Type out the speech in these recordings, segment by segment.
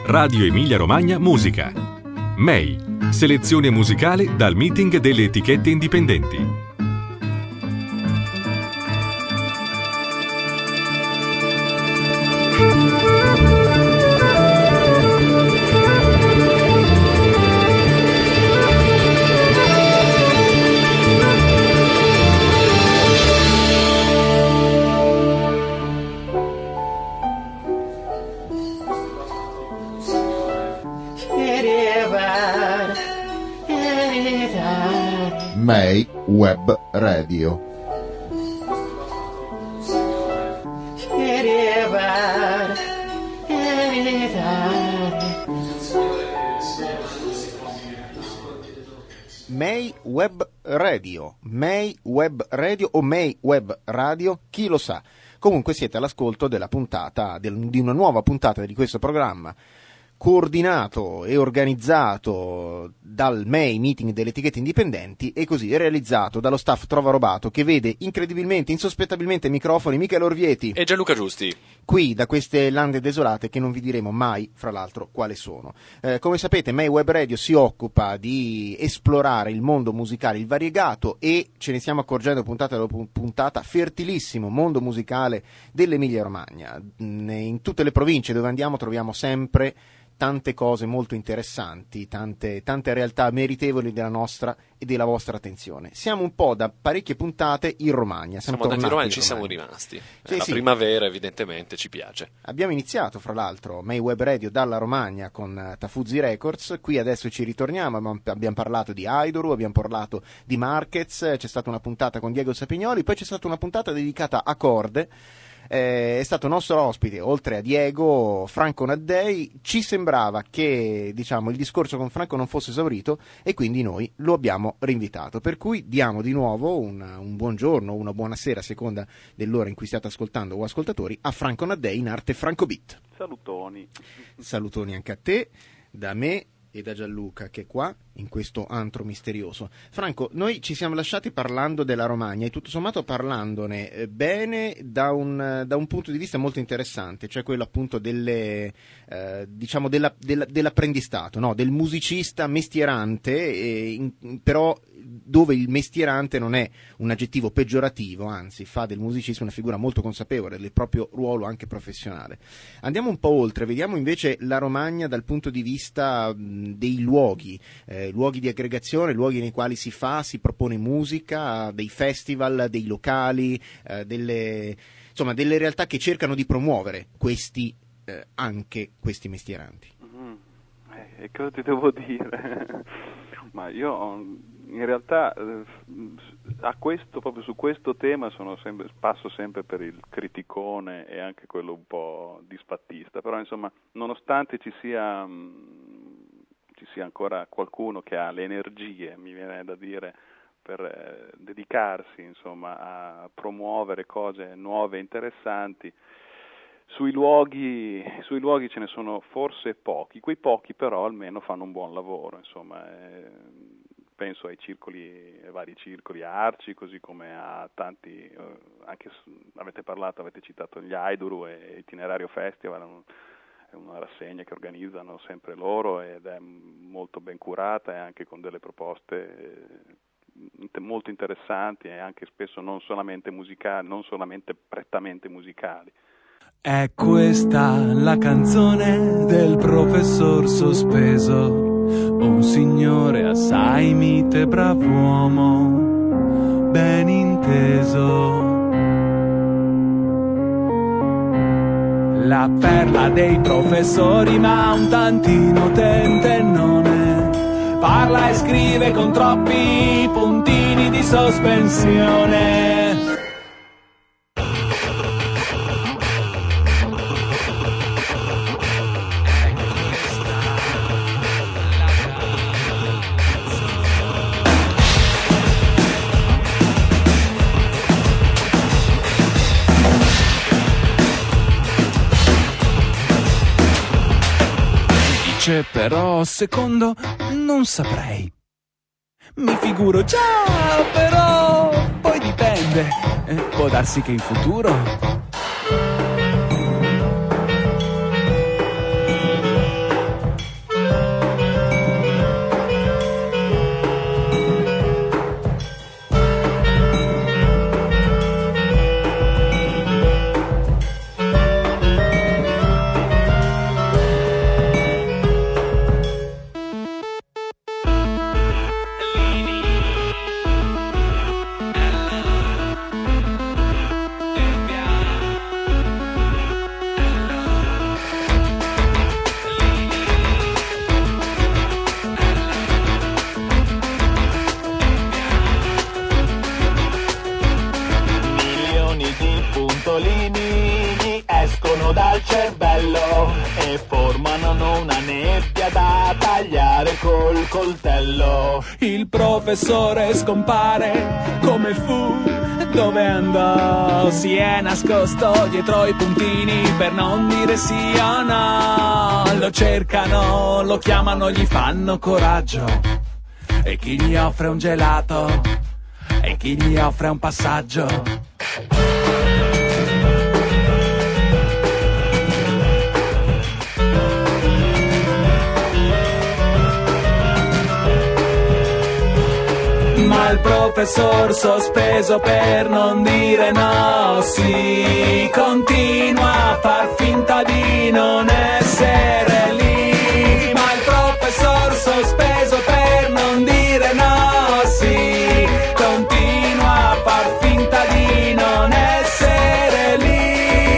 Radio Emilia Romagna Musica. MEI, selezione musicale dal meeting delle etichette indipendenti. MEI Web Radio. MEI Web Radio, MEI Web Radio o MEI Web Radio, chi lo sa. Comunque siete all'ascolto della puntata, di una nuova puntata di questo programma, coordinato e organizzato dal MEI, Meeting delle etichette indipendenti, e così realizzato dallo staff Trova Robato, che vede incredibilmente, insospettabilmente ai microfoni Michele Orvieti e Gianluca Giusti, qui da queste lande desolate che non vi diremo mai, fra l'altro, quale sono. Come sapete, MEI Web Radio si occupa di esplorare il mondo musicale, il variegato, e ce ne stiamo accorgendo puntata dopo puntata, fertilissimo mondo musicale dell'Emilia Romagna. In tutte le province dove andiamo troviamo sempre tante cose molto interessanti, tante realtà meritevoli della nostra e della vostra attenzione. Siamo un po' da parecchie puntate in Romagna. Siamo andati in Romagna e ci siamo rimasti. La primavera evidentemente ci piace. Abbiamo iniziato, fra l'altro, MEI Web Radio dalla Romagna con Tafuzzi Records. Qui adesso ci ritorniamo, abbiamo parlato di Aidoru, abbiamo parlato di Marquez, c'è stata una puntata con Diego Sapignoli, poi c'è stata una puntata dedicata a corde. È stato nostro ospite, oltre a Diego, Franco Naddei. Ci sembrava che, il discorso con Franco non fosse esaurito e quindi noi lo abbiamo rinvitato, per cui diamo di nuovo un buongiorno, una buonasera a seconda dell'ora in cui stiate ascoltando o ascoltatori, a Franco Naddei, in arte Franco Beat. Salutoni anche a te, da me e da Gianluca, che è qua in questo antro misterioso. Franco, noi ci siamo lasciati parlando della Romagna e tutto sommato parlandone bene da un punto di vista molto interessante, cioè quello appunto dell'apprendistato, no? Del musicista mestierante, però dove il mestierante non è un aggettivo peggiorativo, anzi fa del musicista una figura molto consapevole del proprio ruolo anche professionale. Andiamo un po' oltre, vediamo invece la Romagna dal punto di vista dei luoghi di aggregazione, luoghi nei quali si propone musica, dei festival, dei locali, delle realtà che cercano di promuovere anche questi mestieranti. E cosa ti devo dire? Ma io in realtà proprio su questo tema passo sempre per il criticone e anche quello un po' disfattista, però insomma, nonostante ci sia ancora qualcuno che ha le energie, mi viene da dire, per dedicarsi insomma a promuovere cose nuove e interessanti, sui luoghi ce ne sono forse pochi, quei pochi però almeno fanno un buon lavoro, insomma, penso ai vari circoli Arci, così come a tanti, anche avete citato gli Aidoru e Itinerario Festival, è una rassegna che organizzano sempre loro ed è molto ben curata e anche con delle proposte molto interessanti e anche spesso non solamente musicali, non solamente prettamente musicali. È questa la canzone del professor sospeso, un signore assai mite, brav'uomo, ben inteso. La perla dei professori, ma un tantino tentennone, parla e scrive con troppi puntini di sospensione. Però secondo non saprei. Mi figuro già, però poi dipende. Può darsi che in futuro cervello e formano una nebbia da tagliare col coltello. Il professore scompare, come fu, dove andò? Si è nascosto dietro i puntini per non dire sì o no. Lo cercano, lo chiamano, gli fanno coraggio. E chi gli offre un gelato? E chi gli offre un passaggio? Ma il professor sospeso per non dire no si continua a far finta di non essere lì. Ma il professor sospeso per non dire no si continua a far finta di non essere lì.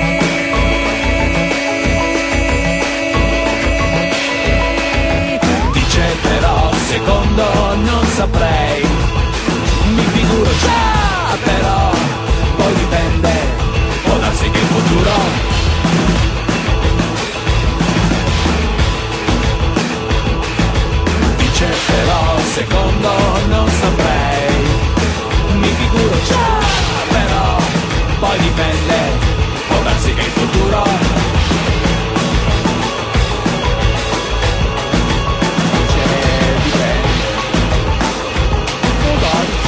Dice però secondo non saprei, mi figuro già, però poi dipende, può darsi che il futuro dice però secondo non saprei, mi figuro già, però poi dipende, può darsi che il futuro dice dipende, può darsi.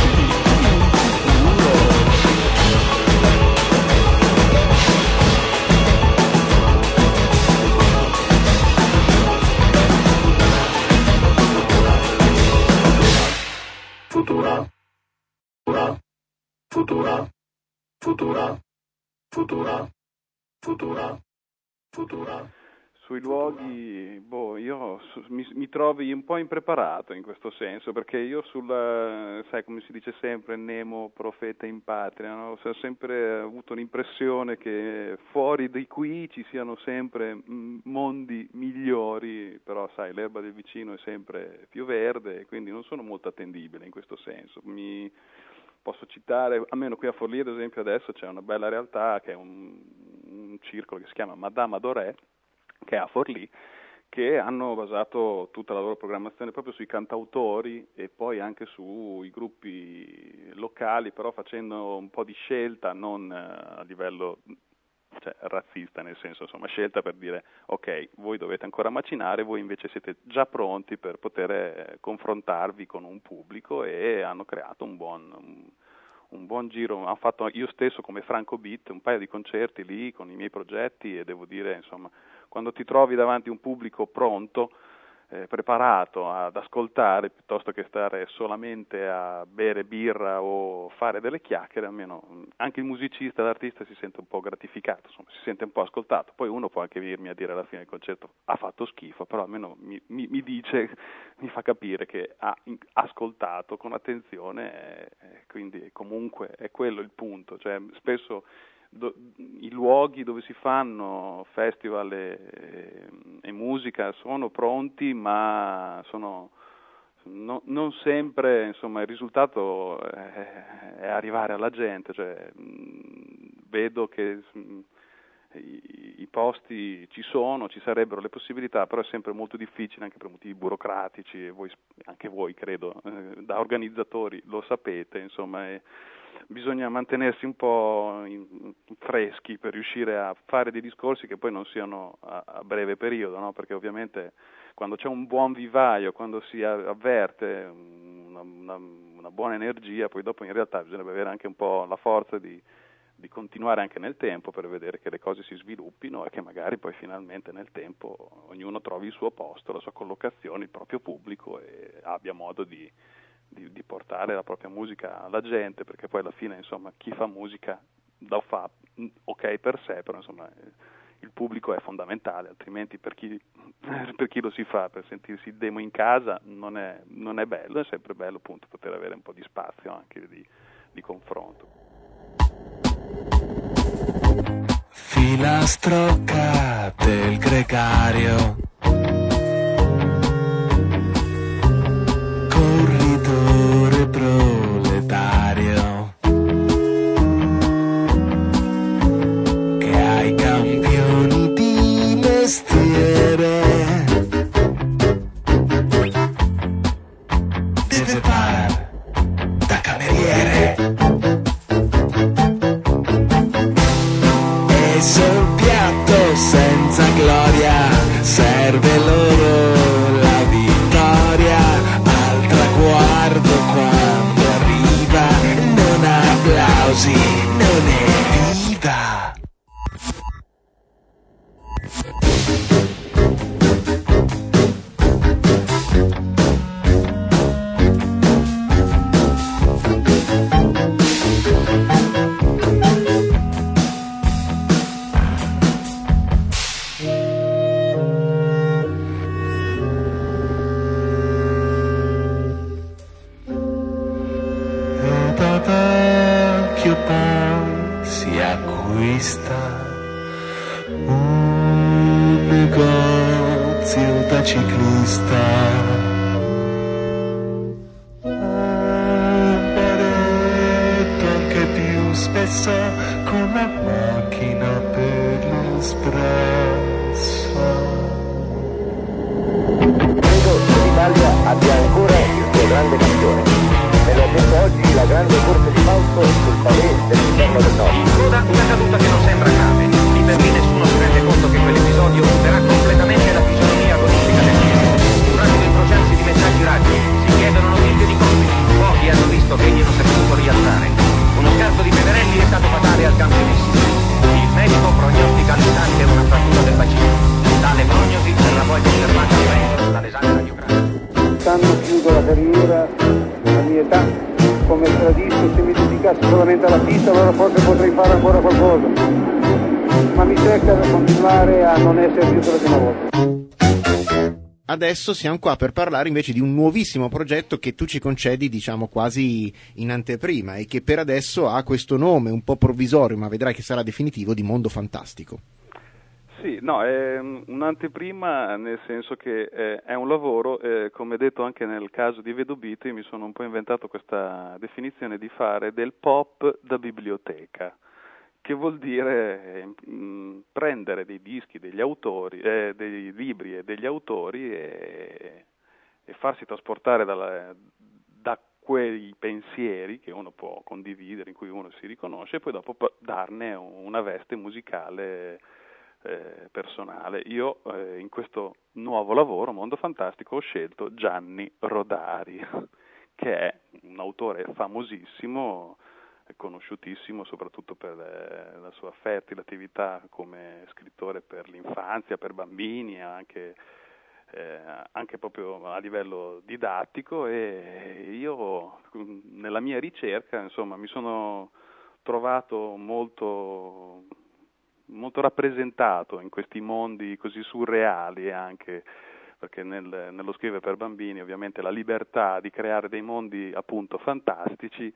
Futura. Sui luoghi, io mi trovi un po' impreparato in questo senso, perché io sai come si dice sempre, nemo profeta in patria, no? Ho sempre avuto l'impressione che fuori di qui ci siano sempre mondi migliori, però sai, l'erba del vicino è sempre più verde e quindi non sono molto attendibile in questo senso. Posso citare, almeno qui a Forlì ad esempio adesso c'è una bella realtà che è un circolo che si chiama Madama Doré, che è a Forlì, che hanno basato tutta la loro programmazione proprio sui cantautori e poi anche sui gruppi locali, però facendo un po' di scelta non a livello razzista, nel senso, insomma, scelta per dire ok, voi dovete ancora macinare, voi invece siete già pronti per poter confrontarvi con un pubblico, e hanno creato un buon giro. Ho fatto io stesso come Franco Beat un paio di concerti lì con i miei progetti, e devo dire, insomma, quando ti trovi davanti a un pubblico pronto, preparato ad ascoltare piuttosto che stare solamente a bere birra o fare delle chiacchiere, almeno anche il musicista, l'artista si sente un po' gratificato, insomma, si sente un po' ascoltato. Poi uno può anche venirmi a dire alla fine del concerto ha fatto schifo, però almeno mi dice, mi fa capire che ha ascoltato con attenzione, quindi comunque è quello il punto. Cioè, spesso i luoghi dove si fanno festival e musica sono pronti, ma non sempre, insomma, il risultato è arrivare alla gente. Cioè, vedo che i posti ci sono, ci sarebbero le possibilità, però è sempre molto difficile anche per motivi burocratici, e anche voi credo da organizzatori lo sapete, insomma, bisogna mantenersi un po' freschi per riuscire a fare dei discorsi che poi non siano a breve periodo, no? Perché ovviamente quando c'è un buon vivaio, quando si avverte una buona energia, poi dopo in realtà bisognerebbe avere anche un po' la forza di continuare anche nel tempo, per vedere che le cose si sviluppino e che magari poi finalmente nel tempo ognuno trovi il suo posto, la sua collocazione, il proprio pubblico, e abbia modo di portare la propria musica alla gente, perché poi alla fine, insomma, chi fa musica lo fa ok per sé, però insomma il pubblico è fondamentale, altrimenti per chi lo si fa, per sentirsi demo in casa non è bello. È sempre bello, appunto, poter avere un po' di spazio anche di confronto. Filastrocca del gregario, corridore proletario, che ai campioni di vista, un negozio da ciclista, un baretto anche più spesso con la macchina per l'espresso. Credo che l'Italia abbia ancora il suo grande campione. Me lo ha detto oggi la grande corte di Fausto sul pavé dell'interno del Nord. In coda una caduta che non sembra grave. Lì per lì nessuno si rende conto che quell'episodio muterà completamente la fisionomia agonistica del film. Un attimo incrociarsi di messaggi radio. Si chiedono notizie di compiti. Pochi hanno visto che egli non si è potuto rialzare. Uno scarto di Pederelli è stato fatale al campionissimo. Il medico prognostica all'istante una frattura del bacino. Tale prognosi verrà poi confermata dall'esame radiografico. Quest'anno chiudo la carriera, la mia età, come tradito, se mi dedicassi solamente alla pista allora forse potrei fare ancora qualcosa, ma mi cerca di continuare a non essere più per la prima volta. Adesso siamo qua per parlare invece di un nuovissimo progetto che tu ci concedi, diciamo, quasi in anteprima e che per adesso ha questo nome un po' provvisorio, ma vedrai che sarà definitivo, di Mondo Fantastico. Sì, no, è un'anteprima nel senso che è un lavoro, come detto anche nel caso di Vedo Beat, mi sono un po' inventato questa definizione di fare del pop da biblioteca, che vuol dire prendere dei dischi degli autori, dei libri e degli autori e farsi trasportare da quei pensieri che uno può condividere, in cui uno si riconosce, e poi dopo darne una veste musicale personale. Io in questo nuovo lavoro, Mondo Fantastico, ho scelto Gianni Rodari, che è un autore famosissimo, conosciutissimo soprattutto per la sua fertile attività come scrittore per l'infanzia, per bambini, anche proprio a livello didattico, e io nella mia ricerca, insomma, mi sono trovato molto rappresentato in questi mondi così surreali, anche perché nello scrivere per bambini ovviamente la libertà di creare dei mondi appunto fantastici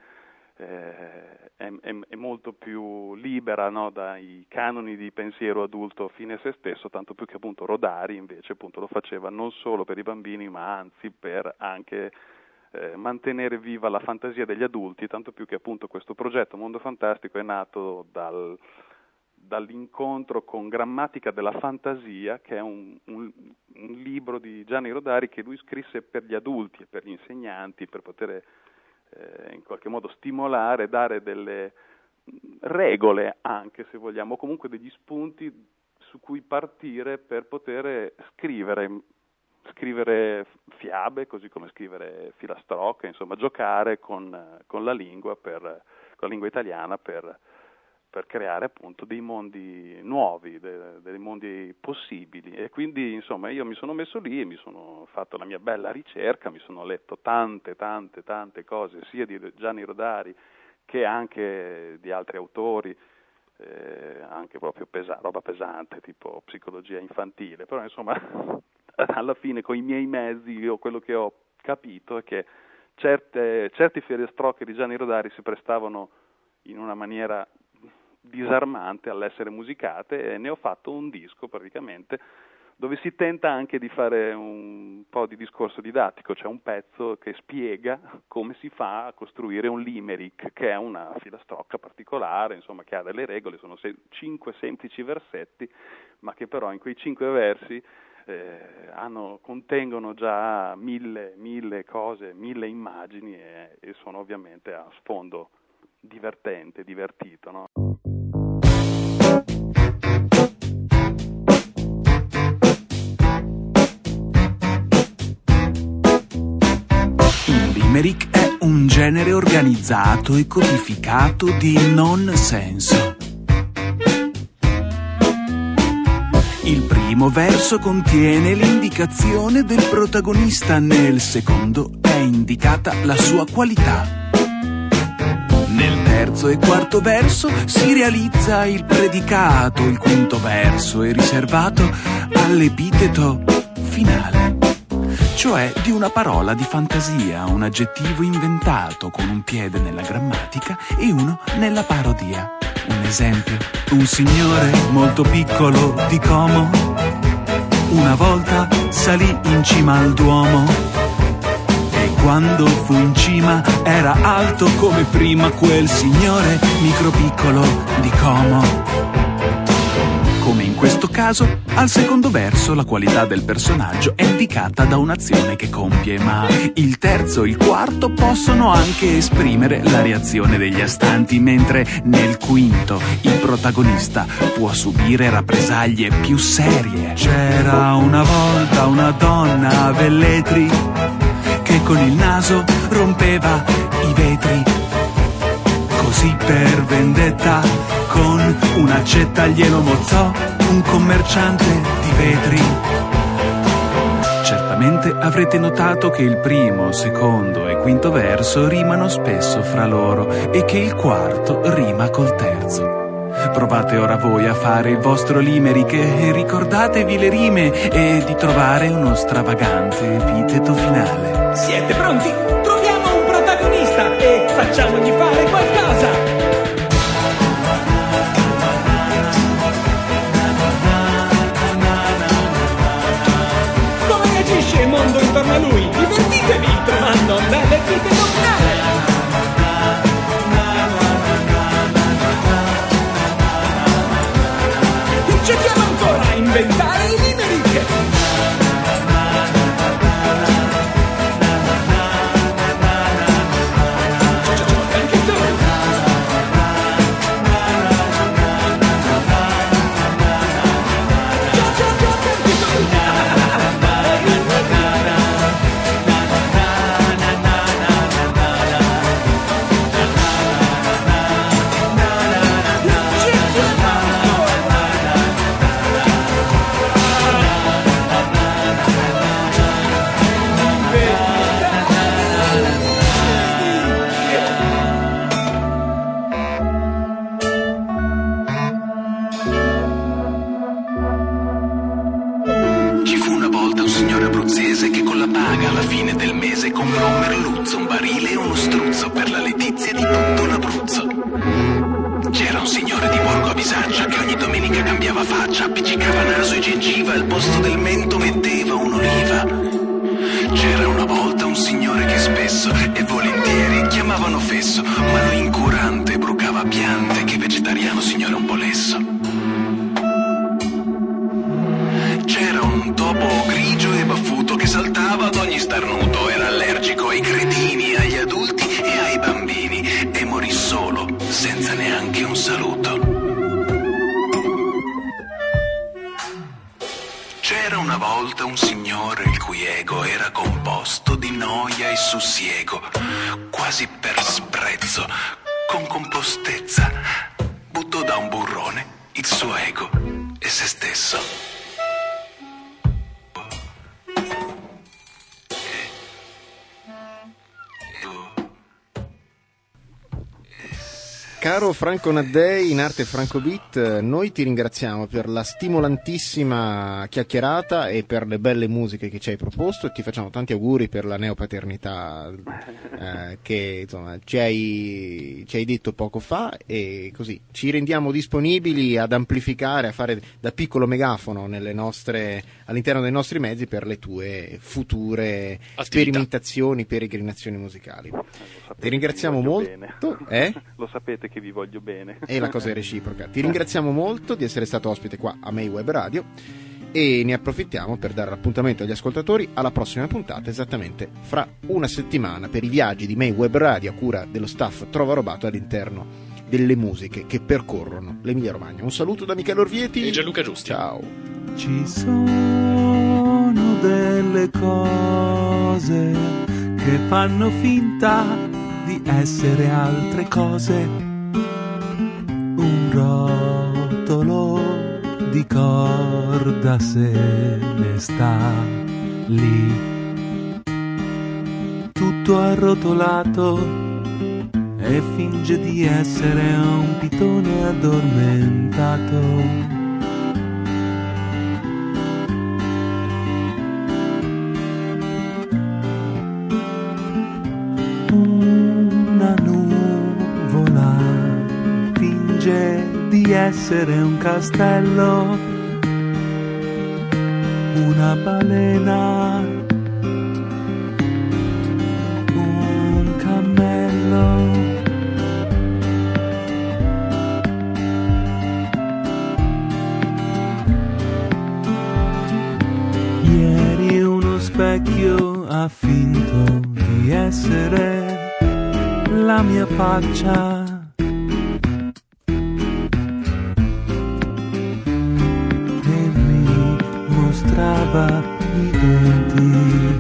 è molto più libera, no, dai canoni di pensiero adulto fine a se stesso, tanto più che appunto Rodari invece appunto lo faceva non solo per i bambini ma anzi per anche mantenere viva la fantasia degli adulti, tanto più che appunto questo progetto Mondo Fantastico è nato dall'incontro con Grammatica della Fantasia, che è un libro di Gianni Rodari che lui scrisse per gli adulti e per gli insegnanti, per poter in qualche modo stimolare, dare delle regole anche, se vogliamo, o comunque degli spunti su cui partire per poter scrivere fiabe, così come scrivere filastrocche, insomma giocare con la lingua, con la lingua italiana per creare appunto dei mondi nuovi, dei mondi possibili. E quindi insomma io mi sono messo lì e mi sono fatto la mia bella ricerca, mi sono letto tante cose sia di Gianni Rodari che anche di altri autori, anche proprio roba pesante tipo psicologia infantile, però insomma alla fine con i miei mezzi io quello che ho capito è che certi filastrocche di Gianni Rodari si prestavano in una maniera disarmante all'essere musicate, e ne ho fatto un disco praticamente dove si tenta anche di fare un po' di discorso didattico. C'è un pezzo che spiega come si fa a costruire un limerick, che è una filastrocca particolare, insomma, che ha delle regole, sono 5 semplici versetti, ma che però in quei 5 versi contengono già mille cose, 1000 immagini, e sono ovviamente a sfondo divertito, no? Il limerick è un genere organizzato e codificato di non senso. Il primo verso contiene l'indicazione del protagonista, nel secondo è indicata la sua qualità. Nel terzo e quarto verso si realizza il predicato, il quinto verso è riservato all'epiteto finale. cioè di una parola di fantasia, un aggettivo inventato con un piede nella grammatica e uno nella parodia. Un esempio: un signore molto piccolo di Como una volta salì in cima al Duomo e quando fu in cima era alto come prima quel signore micro piccolo di Como. Come in questo caso, al secondo verso la qualità del personaggio è indicata da un'azione che compie, ma il terzo e il quarto possono anche esprimere la reazione degli astanti, mentre nel quinto il protagonista può subire rappresaglie più serie. C'era una volta una donna a Velletri che con il naso rompeva i vetri. Così per vendetta con un'accetta glielo mozzò un commerciante di vetri. Certamente avrete notato che il primo, secondo e quinto verso rimano spesso fra loro e che il quarto rima col terzo. Provate ora voi a fare il vostro limerick e ricordatevi le rime e di trovare uno stravagante epiteto finale. Siete pronti? Troviamo un protagonista e facciamogli fare qualcosa! Il mondo intorno a lui, divertitevi trovando l'epiteto finale. Cerchiamo ancora a inventare i limerick. Anche tu. Caro Franco Naddei, in arte Franco Beat, noi ti ringraziamo per la stimolantissima chiacchierata e per le belle musiche che ci hai proposto e ti facciamo tanti auguri per la neopaternità che insomma ci hai detto poco fa, e così ci rendiamo disponibili ad amplificare, a fare da piccolo megafono all'interno dei nostri mezzi per le tue future sperimentazioni, peregrinazioni musicali. Ti ringraziamo molto. Lo sapete che vi voglio bene. E la cosa è reciproca. Ti ringraziamo molto di essere stato ospite qua a May Web Radio e ne approfittiamo per dare l'appuntamento agli ascoltatori alla prossima puntata, esattamente fra una settimana, per i viaggi di May Web Radio a cura dello staff Trova Robato all'interno delle musiche che percorrono l'Emilia Romagna. Un saluto da Michele Orvieti e Gianluca Giusti. Ciao. Ci sono delle cose che fanno finta di essere altre cose. Un rotolo di corda se ne sta lì, tutto arrotolato, e finge di essere un pitone addormentato. essere un castello, una balena, un cammello. Ieri uno specchio ha finto di essere la mia faccia. Mostrava i denti.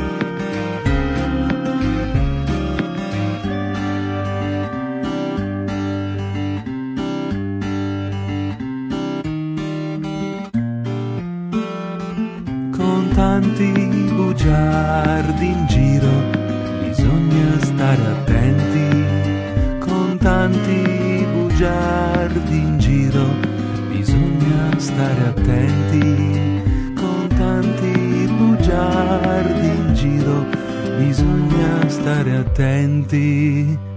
Con tanti bugiardi in giro bisogna stare attenti. Con tanti bugiardi in giro bisogna stare attenti. Tanti bugiardi in giro, bisogna stare attenti.